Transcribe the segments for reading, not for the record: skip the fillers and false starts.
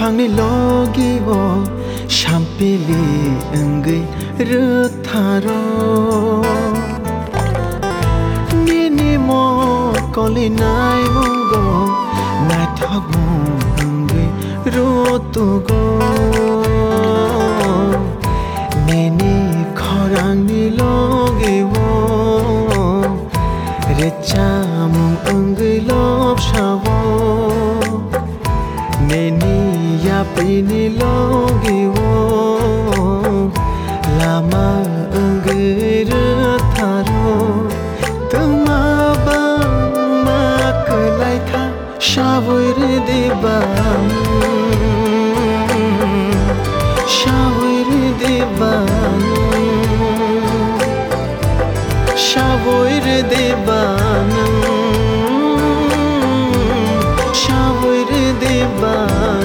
khorangni logiwo shampili engai rutharo nini mo kolinai mungo nai thagmu engai rotugo nini khorangni logiwo rechamu engai lobshavo neni ya pini logiwo lama engai tharo tuma ba maklai tha shavuir diban shavuir diban shavuir diban shavuir diban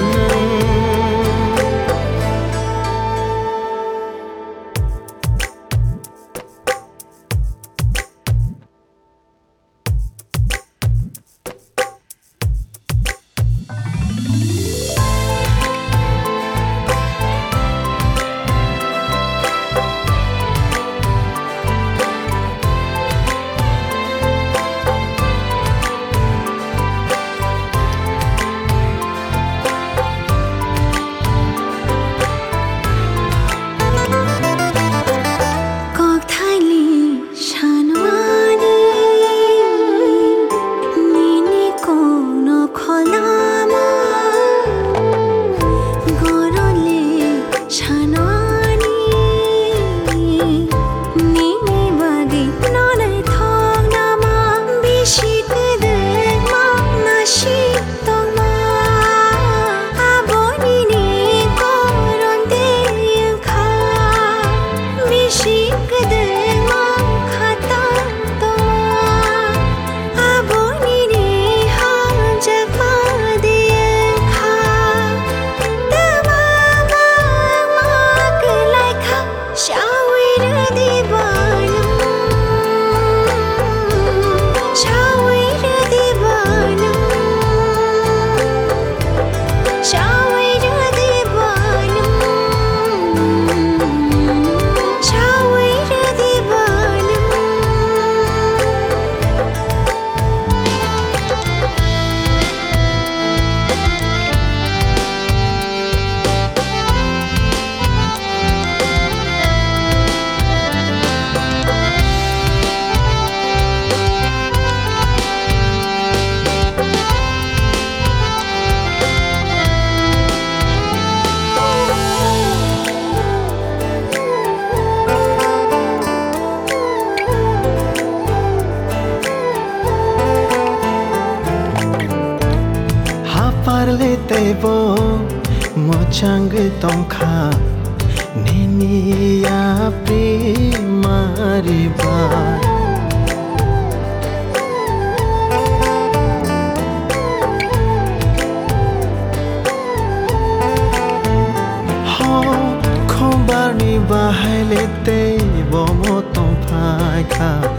parle tebo mochang tongkha neni ya primariba ho khombarni bahaile tebo motong phai kha